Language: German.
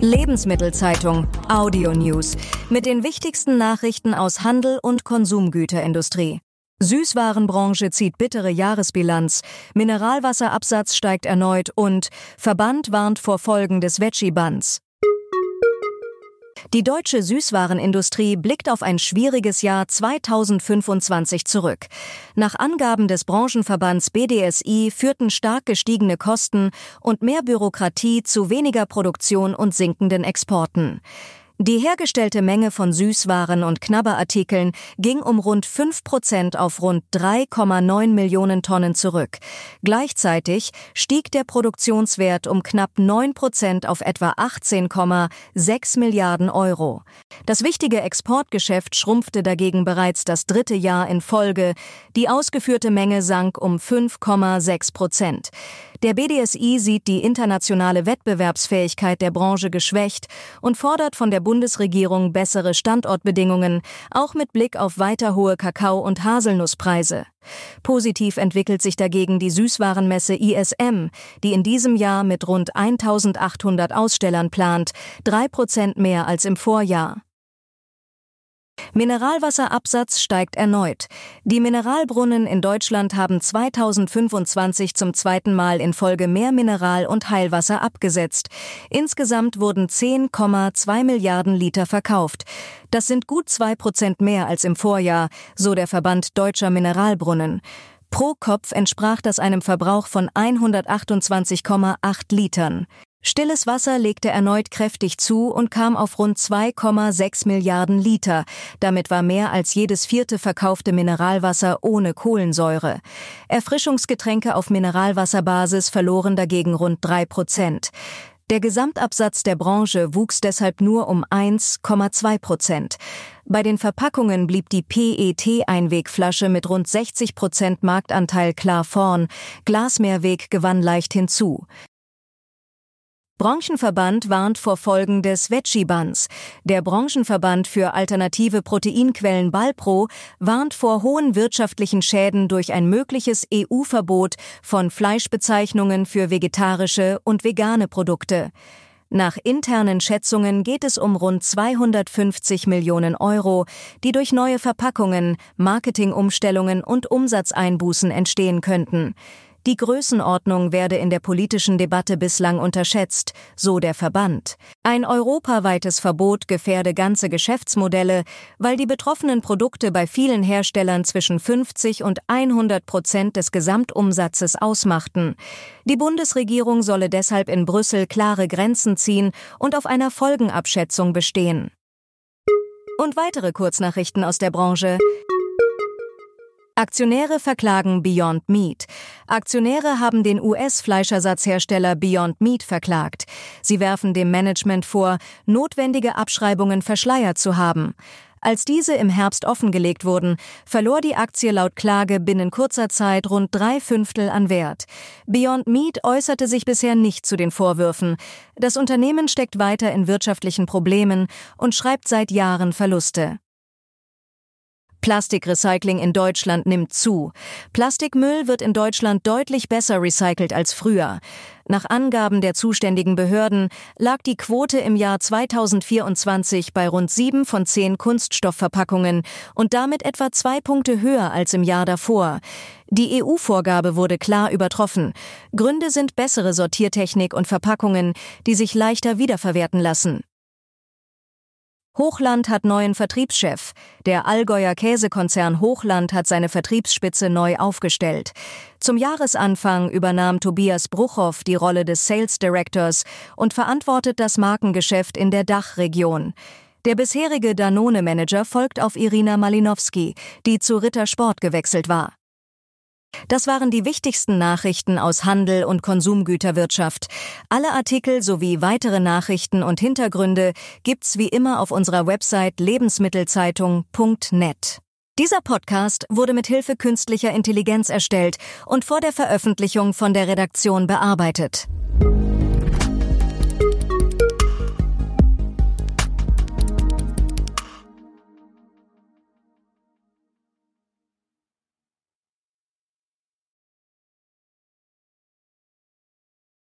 Lebensmittelzeitung Audio News mit den wichtigsten Nachrichten aus Handel und Konsumgüterindustrie. Süßwarenbranche zieht bittere Jahresbilanz, Mineralwasserabsatz steigt erneut und Verband warnt vor Folgen des Veggie-Bans. Die deutsche Süßwarenindustrie blickt auf ein schwieriges Jahr 2025 zurück. Nach Angaben des Branchenverbands BDSI führten stark gestiegene Kosten und mehr Bürokratie zu weniger Produktion und sinkenden Exporten. Die hergestellte Menge von Süßwaren und Knabberartikeln ging um rund 5% auf rund 3,9 Millionen Tonnen zurück. Gleichzeitig stieg der Produktionswert um knapp 9% auf etwa 18,6 Milliarden Euro. Das wichtige Exportgeschäft schrumpfte dagegen bereits das dritte Jahr in Folge. Die ausgeführte Menge sank um 5,6%. Der BDSI sieht die internationale Wettbewerbsfähigkeit der Branche geschwächt und fordert von der Bundesregierung bessere Standortbedingungen, auch mit Blick auf weiter hohe Kakao- und Haselnusspreise. Positiv entwickelt sich dagegen die Süßwarenmesse ISM, die in diesem Jahr mit rund 1.800 Ausstellern plant, 3% mehr als im Vorjahr. Mineralwasserabsatz steigt erneut. Die Mineralbrunnen in Deutschland haben 2025 zum zweiten Mal in Folge mehr Mineral- und Heilwasser abgesetzt. Insgesamt wurden 10,2 Milliarden Liter verkauft. Das sind gut 2% mehr als im Vorjahr, so der Verband Deutscher Mineralbrunnen. Pro Kopf entsprach das einem Verbrauch von 128,8 Litern. Stilles Wasser legte erneut kräftig zu und kam auf rund 2,6 Milliarden Liter. Damit war mehr als jedes vierte verkaufte Mineralwasser ohne Kohlensäure. Erfrischungsgetränke auf Mineralwasserbasis verloren dagegen rund 3%. Der Gesamtabsatz der Branche wuchs deshalb nur um 1,2%. Bei den Verpackungen blieb die PET-Einwegflasche mit rund 60% Marktanteil klar vorn. Glasmehrweg gewann leicht hinzu. Branchenverband warnt vor Folgen des Veggie-Bans. Der Branchenverband für alternative Proteinquellen Balpro warnt vor hohen wirtschaftlichen Schäden durch ein mögliches EU-Verbot von Fleischbezeichnungen für vegetarische und vegane Produkte. Nach internen Schätzungen geht es um rund 250 Millionen Euro, die durch neue Verpackungen, Marketingumstellungen und Umsatzeinbußen entstehen könnten. Die Größenordnung werde in der politischen Debatte bislang unterschätzt, so der Verband. Ein europaweites Verbot gefährde ganze Geschäftsmodelle, weil die betroffenen Produkte bei vielen Herstellern zwischen 50 und 100% des Gesamtumsatzes ausmachten. Die Bundesregierung solle deshalb in Brüssel klare Grenzen ziehen und auf einer Folgenabschätzung bestehen. Und weitere Kurznachrichten aus der Branche. Aktionäre verklagen Beyond Meat. Aktionäre haben den US-Fleischersatzhersteller Beyond Meat verklagt. Sie werfen dem Management vor, notwendige Abschreibungen verschleiert zu haben. Als diese im Herbst offengelegt wurden, verlor die Aktie laut Klage binnen kurzer Zeit rund 3/5 an Wert. Beyond Meat äußerte sich bisher nicht zu den Vorwürfen. Das Unternehmen steckt weiter in wirtschaftlichen Problemen und schreibt seit Jahren Verluste. Plastikrecycling in Deutschland nimmt zu. Plastikmüll wird in Deutschland deutlich besser recycelt als früher. Nach Angaben der zuständigen Behörden lag die Quote im Jahr 2024 bei rund 7 von 10 Kunststoffverpackungen und damit etwa 2 Punkte höher als im Jahr davor. Die EU-Vorgabe wurde klar übertroffen. Gründe sind bessere Sortiertechnik und Verpackungen, die sich leichter wiederverwerten lassen. Hochland hat neuen Vertriebschef. Der Allgäuer Käsekonzern Hochland hat seine Vertriebsspitze neu aufgestellt. Zum Jahresanfang übernahm Tobias Bruchhoff die Rolle des Sales Directors und verantwortet das Markengeschäft in der Dachregion. Der bisherige Danone-Manager folgt auf Irina Malinowski, die zu Ritter Sport gewechselt war. Das waren die wichtigsten Nachrichten aus Handel und Konsumgüterwirtschaft. Alle Artikel sowie weitere Nachrichten und Hintergründe gibt's wie immer auf unserer Website lebensmittelzeitung.net. Dieser Podcast wurde mit Hilfe künstlicher Intelligenz erstellt und vor der Veröffentlichung von der Redaktion bearbeitet.